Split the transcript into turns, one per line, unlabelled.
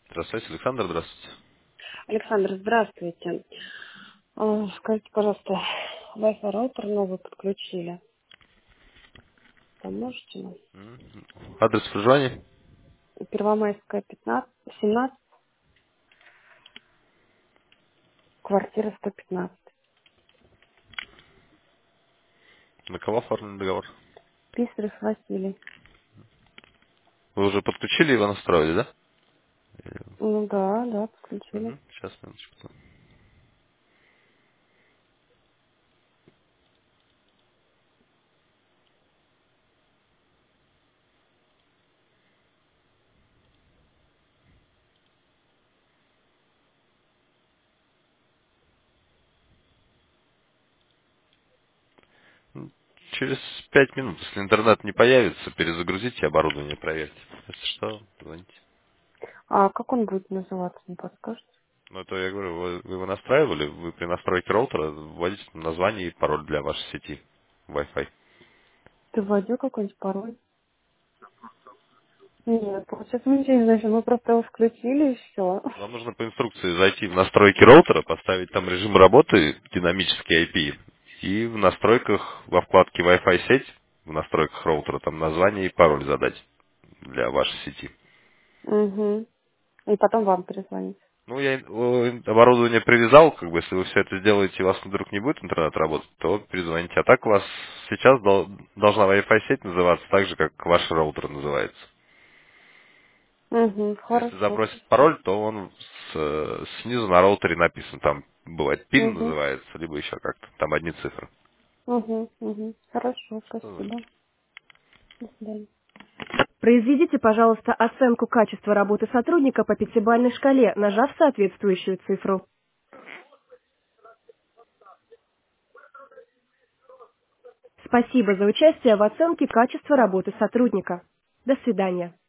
Здравствуйте, Александр, здравствуйте.
Александр, здравствуйте. Скажите, пожалуйста, Wi-Fi роутер новый подключили. Поможете нам?
Адрес проживания?
Первомайская, 15, 17, квартира 115.
На кого оформлен договор?
Писарев Василий.
Вы уже подключили его, настроили, да?
Ну да, да, подключили.
Сейчас, минуточку. Через 5 минут, если интернет не появится, перезагрузите оборудование, проверьте. Если что, звоните.
А как он будет называться, не подскажете?
Ну, это я говорю, вы его настраивали, вы при настройке роутера вводите название и пароль для вашей сети Wi-Fi.
Ты вводил какой-нибудь пароль? Нет, получается, мы ничего не знаем. Мы просто его включили и все.
Вам нужно по инструкции зайти в настройки роутера, поставить там режим работы, динамический IP, и в настройках, во вкладке Wi-Fi сеть, в настройках роутера, там название и пароль задать для вашей сети.
Угу. И потом вам перезвонить.
Ну, я оборудование привязал, как бы, если вы все это сделаете, и у вас вдруг не будет интернет работать, то перезвоните. А так у вас сейчас должна Wi-Fi сеть называться так же, как ваш роутер называется.
Угу,
Если
хорошо,
забросить
спасибо.
пароль, то он снизу на роутере написан. Там бывает пин
Угу,
называется, либо еще как-то. Там одни цифры.
угу, угу. Хорошо,
Что значит?
спасибо. До свидания.
Произведите, пожалуйста, оценку качества работы сотрудника по пятибалльной шкале, нажав соответствующую цифру. Спасибо за участие в оценке качества работы сотрудника. До свидания.